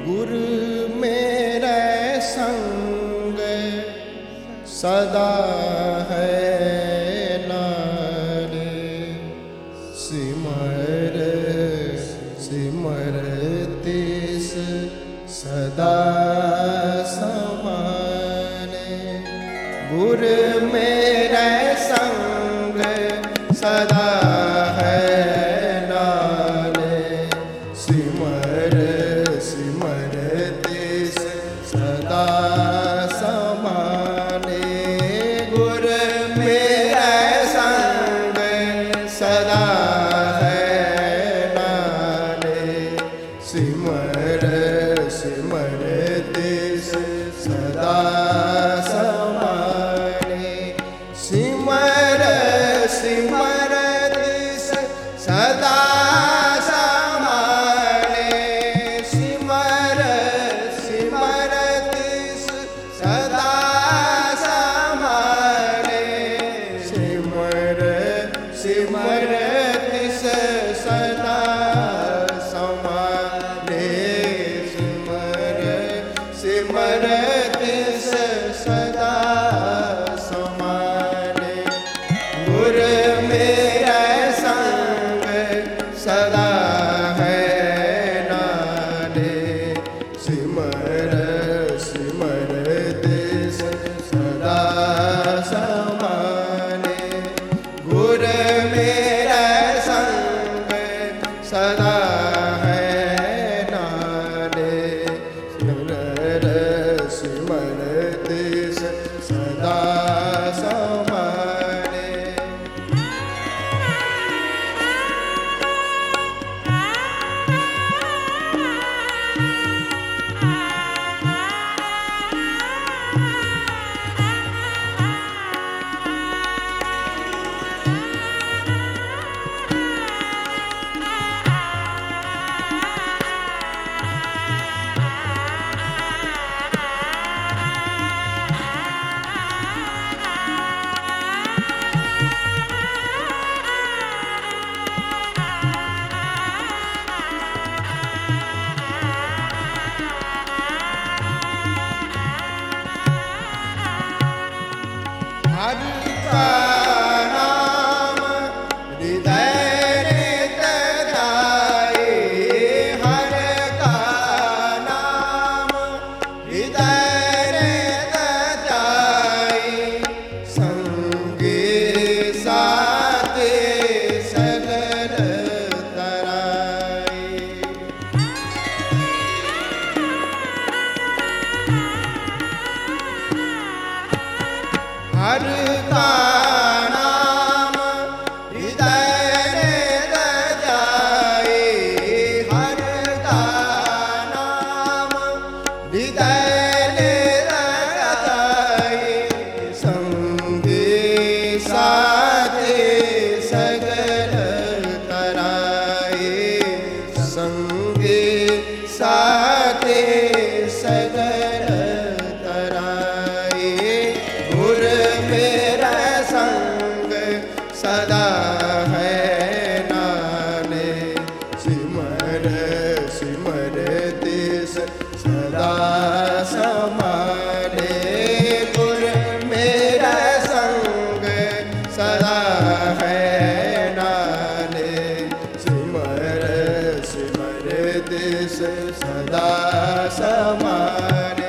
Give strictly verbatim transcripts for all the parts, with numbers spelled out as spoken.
गुरु मेरे संग सदा है नारे, सिमर सिमर तिस सदा समाने। गुरु मेरे संग सदा है नारे, सिमर सिमर तिस सदा समाने। गुरु मेरे संग सदा है नारे, सिमर सिमर तिस सदा समाने। सिमर सिमर तिस सदा समाने। सिमर सिमर तिस सदा समाने। सिमर सिमर तिस सदा समाने। सिमर सिमर तिस सदा समाने। गुरु मेरे संग सदा है नारे, सिमर सिमर तिस सदा समाने। गुरु मेरे संग सदा है नारे, सिमर सिमर तिस सदा समाने। हरि का नाम हृदय नित ध्याए। हरि का नाम हृदय नित ध्याए। संगी साथी सगल तराए। हरि का नाम हृदय नित ध्याए। हरि का नाम हृदय नित ध्याए। संगी साथी सगल तराए। संगी साथी सगल तराए। गुरु मेरा संग सदा है नारे, सिमर सिमर तिस सदा समाने। गुरु मेरा संग सदा है नारे, सिमर सिमर तिस सदा समाने।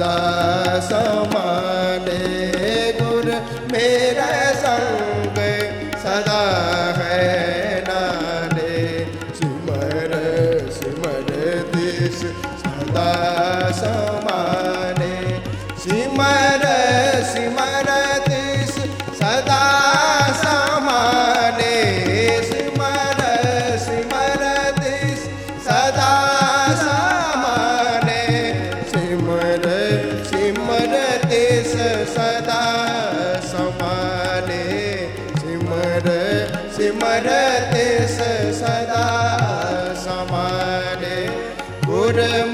सदा समाने। गुर मेरा संग सदा है नाने, सिमर सिमर तिस सदा समाने। सिमर सिमर तिस सदा समाने, सिमर सिमर तिस सदा समाने। सिमर सिमर तिस सदा समाने, सिमर सिमर तिस सदा समाने। गुर